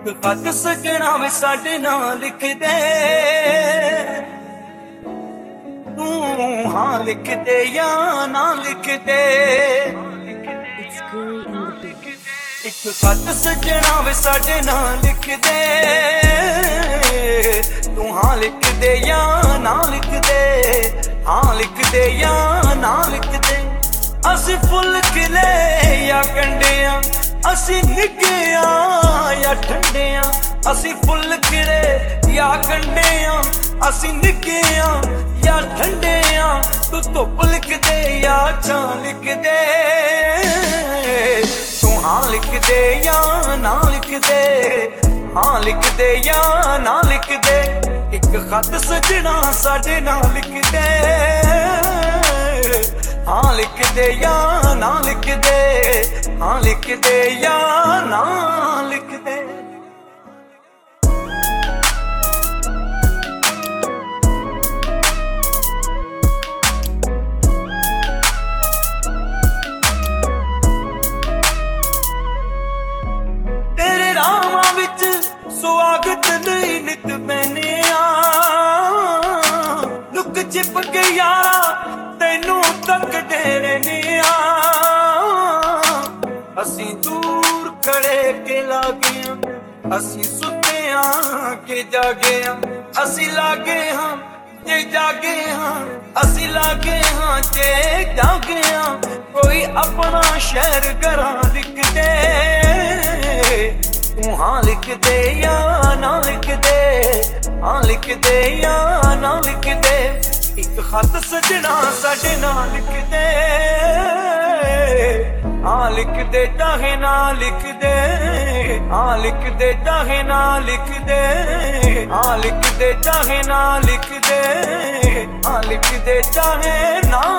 खत सजना वे साडे नाल लिख दे, तू हाँ लिख दे या ना लिख दे। एक खत सजना वे साडे नाल लिख दे, तू हाँ लिख दे या ना लिख दे। हाँ लिख दे या ना लिख दे। असी फुल खिले या कंडिया, असी निगे या ठंडे, असी फुल खिले या कंडे, असी निगे या ठंडे। तू धुप लिख दे या छां लिख दे, तू हाँ लिख दे या ना लिख दे। हाँ लिख दे या ना लिख दे। एक खत सजना साडे नाल लिख दे, हाँ लिख दे या ना लिख दे। हाँ लिख दे या ना लिख दे। तेरे रावां विच स्वागत नहीं नित मैंने लुक छिप के यारा तैनू तक डेरे ने। असी दूर खड़े के लागे, असी सुते के जागे। असी लागे हाँ जे जागे हाँ, असी लागे हाँ जे जागे। कोई अपना शहर घरां लिख दे, तू हाँ लिख दे या ना लिख दे। हाँ लिख दे या ना लिख दे। एक खत सजना साडे नाल लिख दे, हाँ लिख दे चाहे ना लिख दे। हाँ लिख दे चाहे ना लिख दे। हाँ लिख दे चाहे ना लिख दे। हाँ लिख दे चाहे ना